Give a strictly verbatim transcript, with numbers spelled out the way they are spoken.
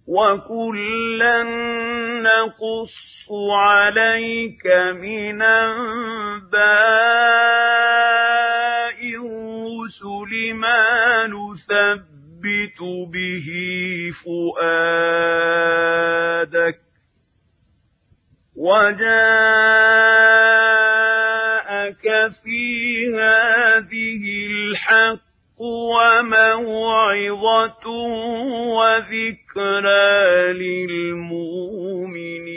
وَكُلًّا نَّقُصُّ عَلَيْكَ مِنْ أَنبَاءِ الرُّسُلِ مَا نُثَبِّتُ بِهِ فُؤَادَكَ وَجَاءَكَ فِي هَٰذِهِ الْحَقُّ وَمَوْعِظَةٌ وَذِكْرَىٰ لِلْمُؤْمِنِينَ.